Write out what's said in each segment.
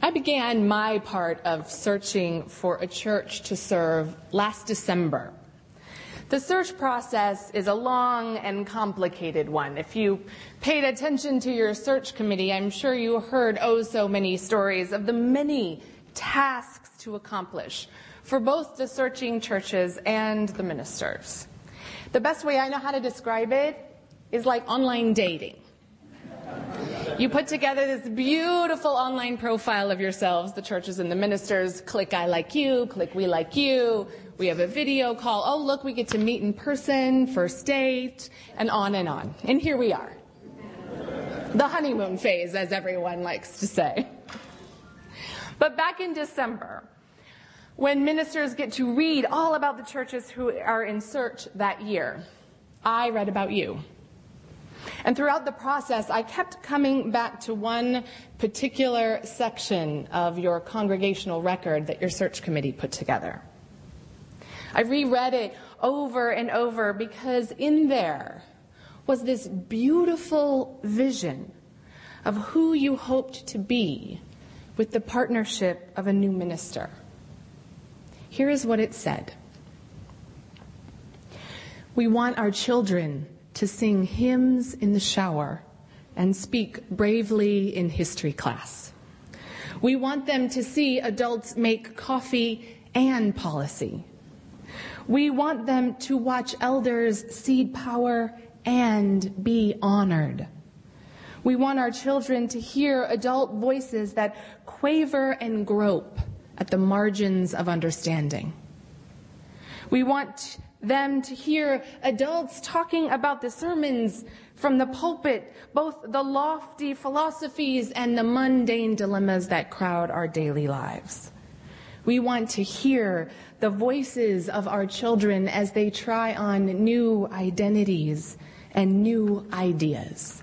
I began my part of searching for a church to serve last December. The search process is a long and complicated one. If you paid attention to your search committee, I'm sure you heard so many stories of the many tasks to accomplish for both the searching churches and the ministers. The best way I know how to describe it is like online dating. You put together this beautiful online profile of yourselves, the churches and the ministers. Click I like you, click we like you. We have a video call. Oh, look, we get to meet in person, first date, and on and on. And here we are. The honeymoon phase, as everyone likes to say. But back in December, when ministers get to read all about the churches who are in search that year, I read about you. And throughout the process, I kept coming back to one particular section of your congregational record that your search committee put together. I reread it over and over because in there was this beautiful vision of who you hoped to be with the partnership of a new minister. Here is what it said. We want our children to sing hymns in the shower and speak bravely in history class. We want them to see adults make coffee and policy. We want them to watch elders cede power and be honored. We want our children to hear adult voices that quaver and grope at the margins of understanding. We want them to hear adults talking about the sermons from the pulpit, both the lofty philosophies and the mundane dilemmas that crowd our daily lives. We want to hear the voices of our children as they try on new identities and new ideas.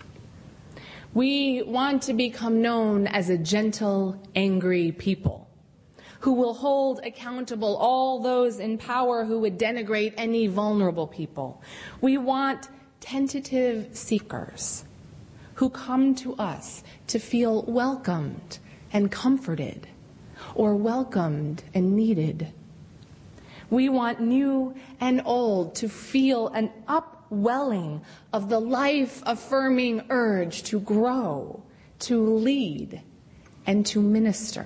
We want to become known as a gentle, angry people who will hold accountable all those in power who would denigrate any vulnerable people. We want tentative seekers who come to us to feel welcomed and comforted, or welcomed and needed. We want new and old to feel an upwelling of the life-affirming urge to grow, to lead, and to minister.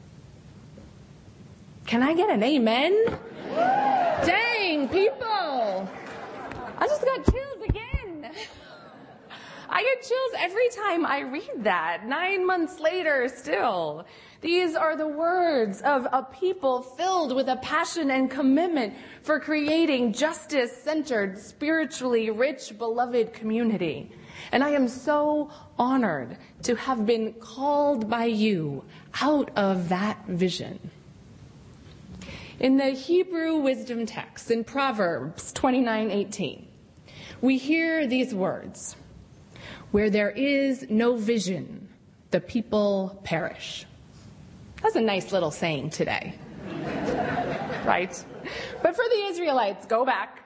Can I get an amen? Dang, people! I just got chills again. I get chills every time I read that, 9 months later still. These are the words of a people filled with a passion and commitment for creating justice-centered, spiritually rich, beloved community. And I am so honored to have been called by you out of that vision. In the Hebrew wisdom text, in Proverbs 29:18, we hear these words, "Where there is no vision, the people perish." That's a nice little saying today, right? But for the Israelites, go back.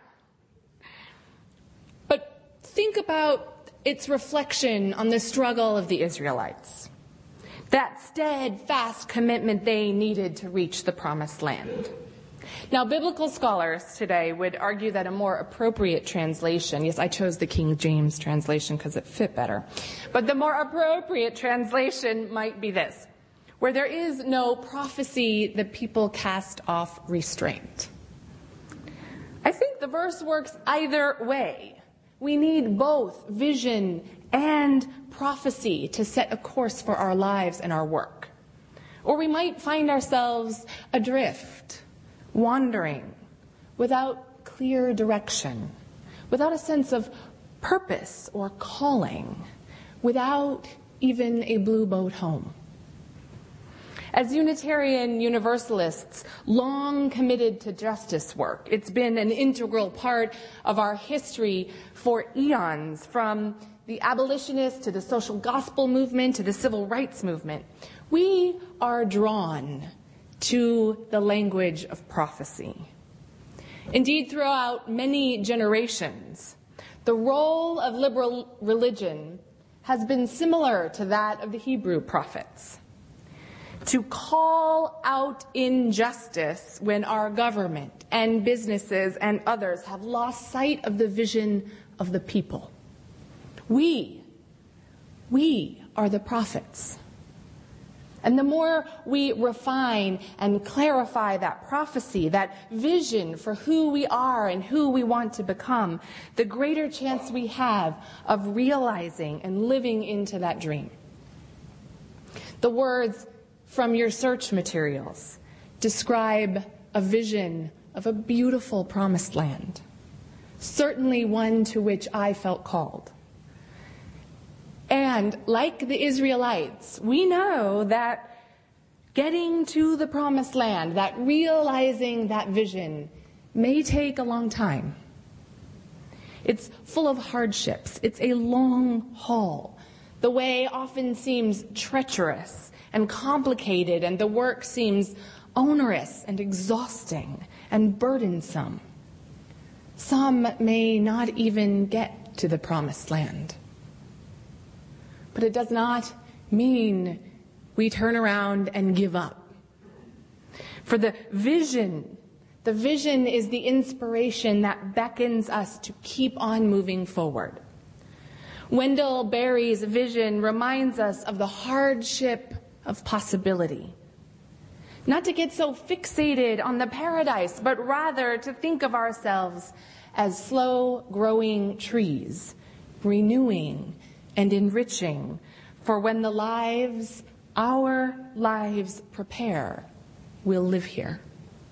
But think about its reflection on the struggle of the Israelites, that steadfast commitment they needed to reach the promised land. Now, biblical scholars today would argue that a more appropriate translation, yes, I chose the King James translation because it fit better, but the more appropriate translation might be this: where there is no prophecy, the people cast off restraint. I think the verse works either way. We need both vision and prophecy to set a course for our lives and our work. Or we might find ourselves adrift, wandering, without clear direction, without a sense of purpose or calling, without even a blue boat home. As Unitarian Universalists, long committed to justice work, it's been an integral part of our history for eons, from the abolitionists to the social gospel movement to the civil rights movement. We are drawn to the language of prophecy. Indeed, throughout many generations, the role of liberal religion has been similar to that of the Hebrew prophets. to call out injustice when our government and businesses and others have lost sight of the vision of the people. We are the prophets. And the more we refine and clarify that prophecy, that vision for who we are and who we want to become, the greater chance we have of realizing and living into that dream. The words from your search materials describe a vision of a beautiful promised land, certainly one to which I felt called. And like the Israelites, we know that getting to the promised land, that realizing that vision, may take a long time. It's full of hardships. It's a long haul. The way often seems treacherous and complicated, and the work seems onerous and exhausting and burdensome. Some may not even get to the promised land. But it does not mean we turn around and give up. For the vision is the inspiration that beckons us to keep on moving forward. Wendell Berry's vision reminds us of the hardship of possibility. Not to get so fixated on the paradise, but rather to think of ourselves as slow-growing trees, renewing and enriching for when our lives prepare, we'll live here.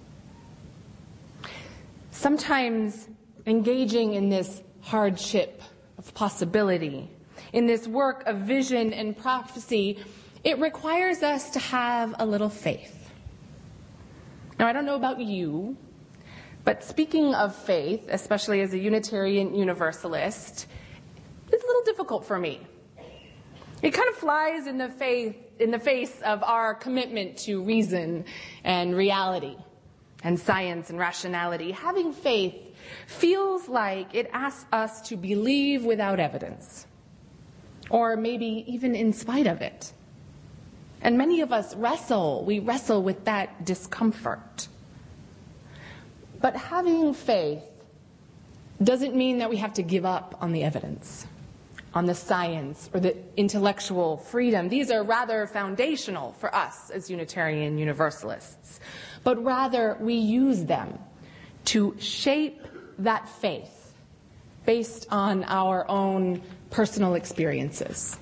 Sometimes engaging in this hardship of possibility, in this work of vision and prophecy, it requires us to have a little faith. Now, I don't know about you, but speaking of faith, especially as a Unitarian Universalist, it's a little difficult for me. It kind of flies in the face of our commitment to reason and reality and science and rationality. Having faith feels like it asks us to believe without evidence, or maybe even in spite of it. And many of us wrestle with that discomfort. But having faith doesn't mean that we have to give up on the evidence, on the science, or the intellectual freedom. These are rather foundational for us as Unitarian Universalists. But rather, we use them to shape that faith based on our own personal experiences.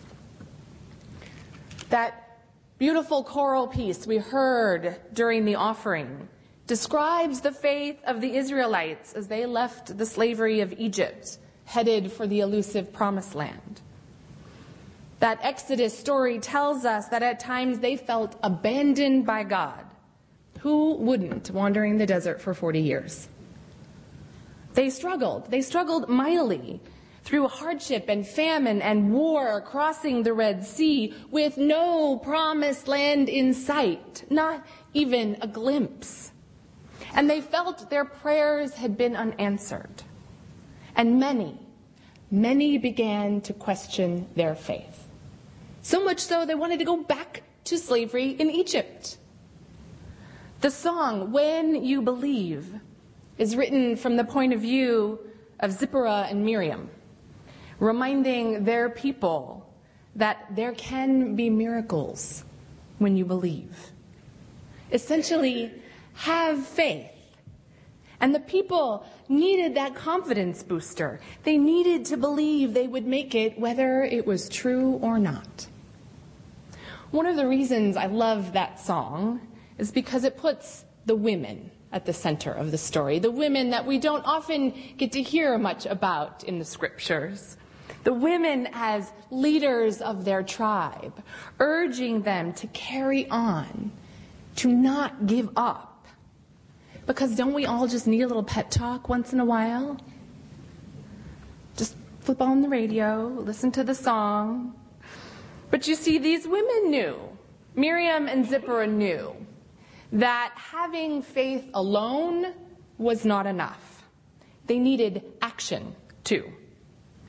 That beautiful choral piece we heard during the offering describes the faith of the Israelites as they left the slavery of Egypt, headed for the elusive promised land. That Exodus story tells us that at times they felt abandoned by God. Who wouldn't, wandering the desert for 40 years? They struggled mightily through hardship and famine and war, crossing the Red Sea with no promised land in sight, not even a glimpse. And they felt their prayers had been unanswered. And many began to question their faith. So much so they wanted to go back to slavery in Egypt. The song, When You Believe, is written from the point of view of Zipporah and Miriam, reminding their people that there can be miracles when you believe. Essentially, have faith. And the people needed that confidence booster. They needed to believe they would make it, whether it was true or not. One of the reasons I love that song is because it puts the women at the center of the story, the women that we don't often get to hear much about in the scriptures. The women as leaders of their tribe, urging them to carry on, to not give up. Because don't we all just need a little pep talk once in a while? Just flip on the radio, listen to the song. But you see, these women knew, Miriam and Zipporah knew, that having faith alone was not enough. They needed action, too.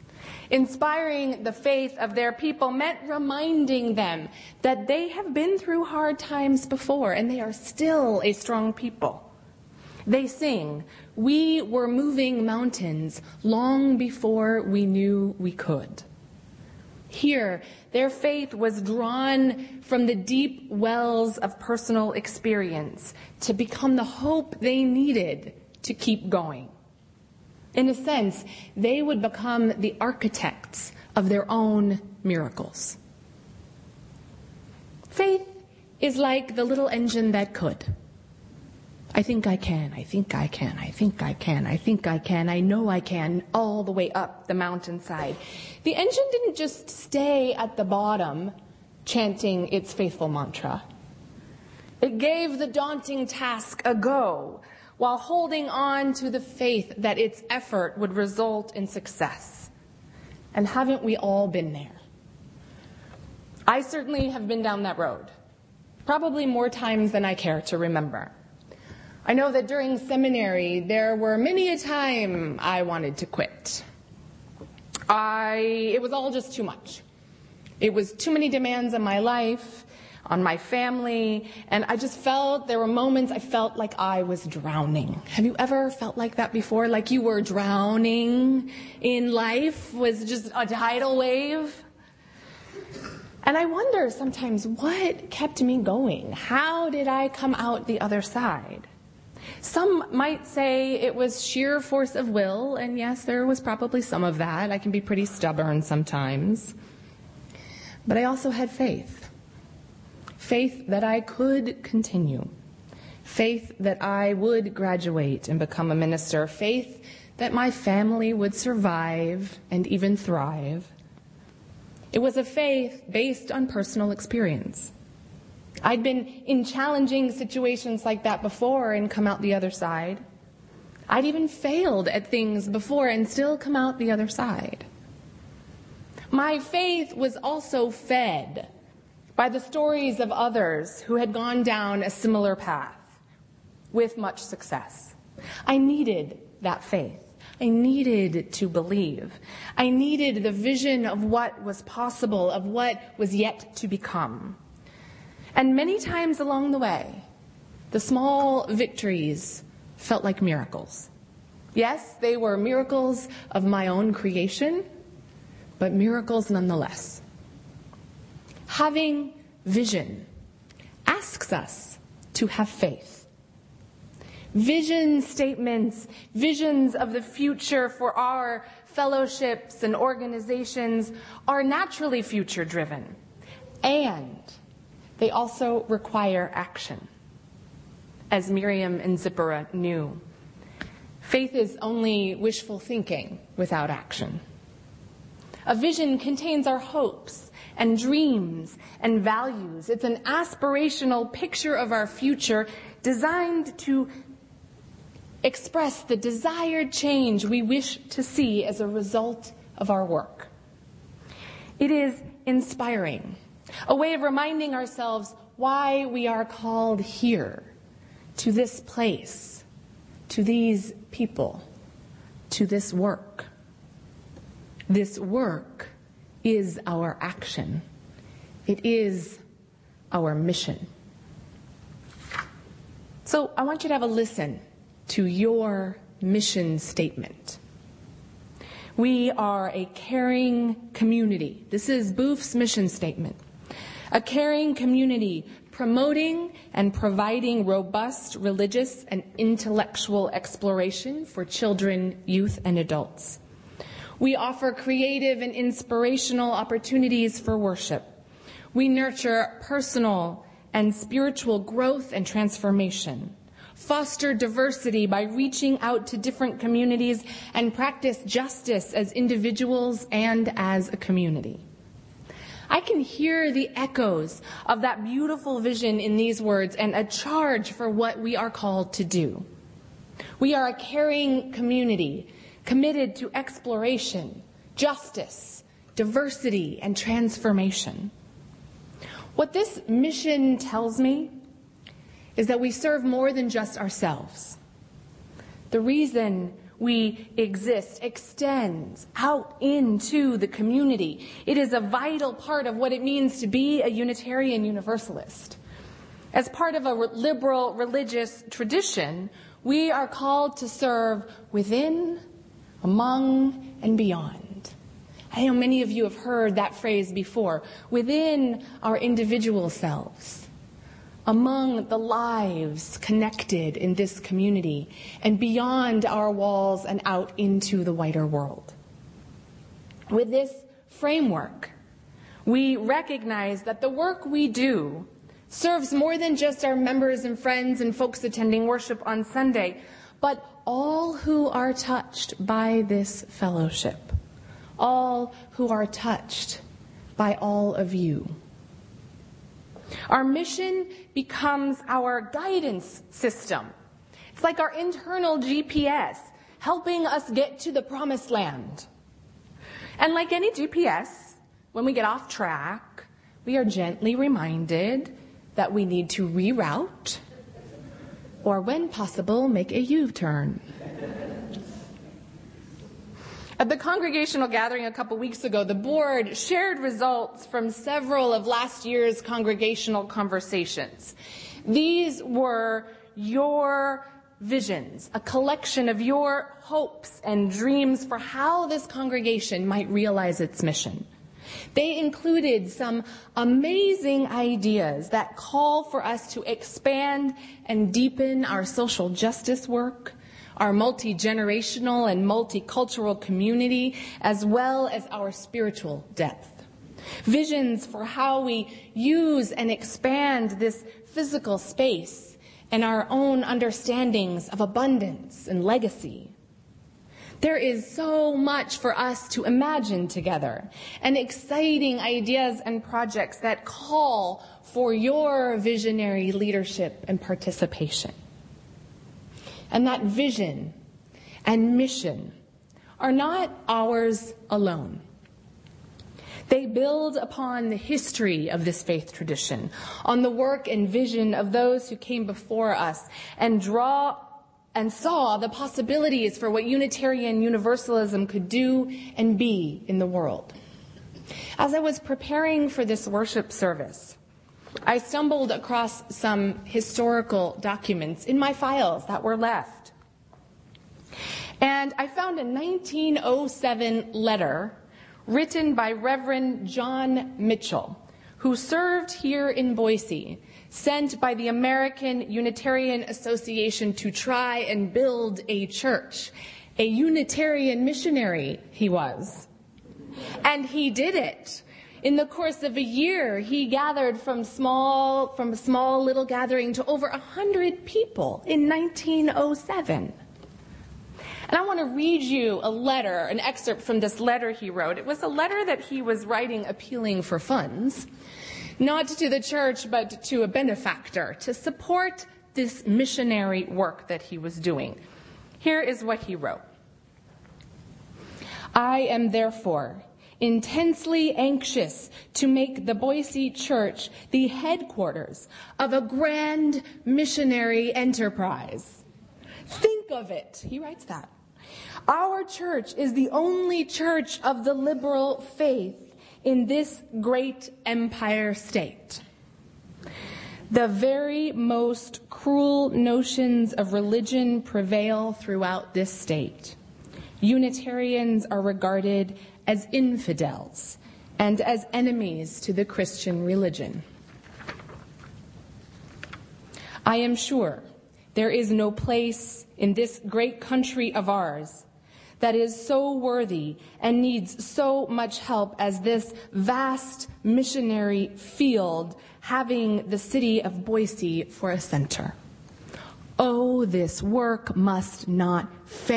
Inspiring the faith of their people meant reminding them that they have been through hard times before and they are still a strong people. They sing, "We were moving mountains long before we knew we could." Here, their faith was drawn from the deep wells of personal experience to become the hope they needed to keep going. In a sense, they would become the architects of their own miracles. Faith is like the little engine that could. I think I can, I think I can, I think I can, I think I can, I know I can, all the way up the mountainside. The engine didn't just stay at the bottom chanting its faithful mantra. It gave the daunting task a go while holding on to the faith that its effort would result in success. And haven't we all been there? I certainly have been down that road, probably more times than I care to remember. I know that during seminary, there were many a time I wanted to quit. It was all just too much. It was too many demands on my life, on my family, and I just felt, there were moments I felt like I was drowning. Have you ever felt like that before? Like you were drowning in life, was just a tidal wave? And I wonder sometimes, what kept me going? How did I come out the other side? Some might say it was sheer force of will, and yes, there was probably some of that. I can be pretty stubborn sometimes. But I also had faith. Faith that I could continue. Faith that I would graduate and become a minister. Faith that my family would survive and even thrive. It was a faith based on personal experience. I'd been in challenging situations like that before and come out the other side. I'd even failed at things before and still come out the other side. My faith was also fed by the stories of others who had gone down a similar path with much success. I needed that faith. I needed to believe. I needed the vision of what was possible, of what was yet to become. And many times along the way, the small victories felt like miracles. Yes, they were miracles of my own creation, but miracles nonetheless. Having vision asks us to have faith. Vision statements, visions of the future for our fellowships and organizations are naturally future-driven, and they also require action. As Miriam and Zipporah knew, faith is only wishful thinking without action. A vision contains our hopes and dreams and values. It's an aspirational picture of our future designed to express the desired change we wish to see as a result of our work. It is inspiring. A way of reminding ourselves why we are called here, to this place, to these people, to this work. This work is our action. It is our mission. So I want you to have a listen to your mission statement. We are a caring community. This is Boof's mission statement. A caring community promoting and providing robust religious and intellectual exploration for children, youth, and adults. We offer creative and inspirational opportunities for worship. We nurture personal and spiritual growth and transformation, foster diversity by reaching out to different communities, and practice justice as individuals and as a community. I can hear the echoes of that beautiful vision in these words and a charge for what we are called to do. We are a caring community committed to exploration, justice, diversity, and transformation. What this mission tells me is that we serve more than just ourselves. The reason we exist extends out into the community. It is a vital part of what it means to be a Unitarian Universalist. As part of a liberal religious tradition, we are called to serve within, among, and beyond. I know many of you have heard that phrase before. Within our individual selves, among the lives connected in this community, and beyond our walls and out into the wider world. With this framework, we recognize that the work we do serves more than just our members and friends and folks attending worship on Sunday, but all who are touched by this fellowship, all who are touched by all of you. Our mission becomes our guidance system. It's like our internal GPS, helping us get to the promised land. And like any GPS, when we get off track, we are gently reminded that we need to reroute, or when possible, make a U-turn. At the congregational gathering a couple weeks ago, the board shared results from several of last year's congregational conversations. These were your visions, a collection of your hopes and dreams for how this congregation might realize its mission. They included some amazing ideas that call for us to expand and deepen our social justice work, our multi-generational and multicultural community, as well as our spiritual depth. Visions for how we use and expand this physical space and our own understandings of abundance and legacy. There is so much for us to imagine together, and exciting ideas and projects that call for your visionary leadership and participation. And that vision and mission are not ours alone. They build upon the history of this faith tradition, on the work and vision of those who came before us, and saw the possibilities for what Unitarian Universalism could do and be in the world. As I was preparing for this worship service, I stumbled across some historical documents in my files that were left. And I found a 1907 letter written by Reverend John Mitchell, who served here in Boise, sent by the American Unitarian Association to try and build a church. A Unitarian missionary he was. And he did it. In the course of a year, he gathered from a small little gathering to over 100 people in 1907. And I want to read you an excerpt from this letter he wrote. It was a letter that he was writing appealing for funds, not to the church, but to a benefactor, to support this missionary work that he was doing. Here is what he wrote. I am therefore intensely anxious to make the Boise Church the headquarters of a grand missionary enterprise. Think of it. He writes that. Our church is the only church of the liberal faith in this great empire state. The very most cruel notions of religion prevail throughout this state. Unitarians are regarded as infidels and as enemies to the Christian religion. I am sure there is no place in this great country of ours that is so worthy and needs so much help as this vast missionary field, having the city of Boise for a center. Oh, this work must not fail! !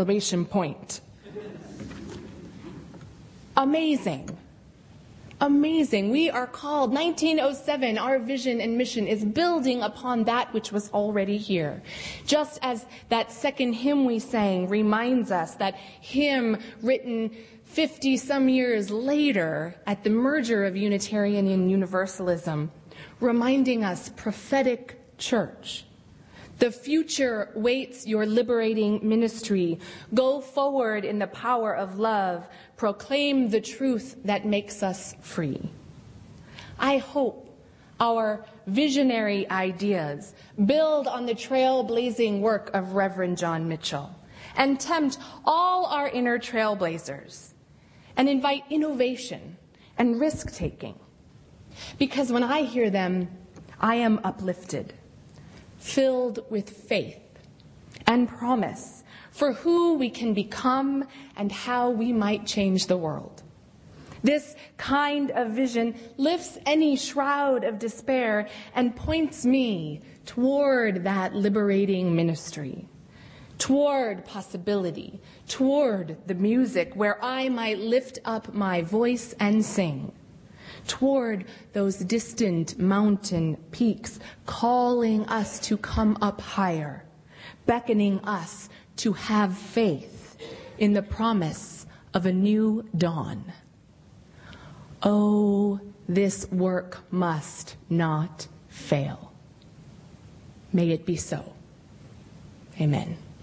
Amazing. Amazing. We are called, 1907, our vision and mission is building upon that which was already here. Just as that second hymn we sang reminds us, that hymn written 50-some years later at the merger of Unitarian and Universalism, reminding us, prophetic church, The future waits your liberating ministry. Go forward in the power of love. Proclaim the truth that makes us free. I hope our visionary ideas build on the trailblazing work of Reverend John Mitchell and tempt all our inner trailblazers and invite innovation and risk-taking. Because when I hear them, I am uplifted, filled with faith and promise for who we can become and how we might change the world. This kind of vision lifts any shroud of despair and points me toward that liberating ministry, toward possibility, toward the music where I might lift up my voice and sing, toward those distant mountain peaks calling us to come up higher, beckoning us to have faith in the promise of a new dawn. Oh, this work must not fail. May it be so. Amen.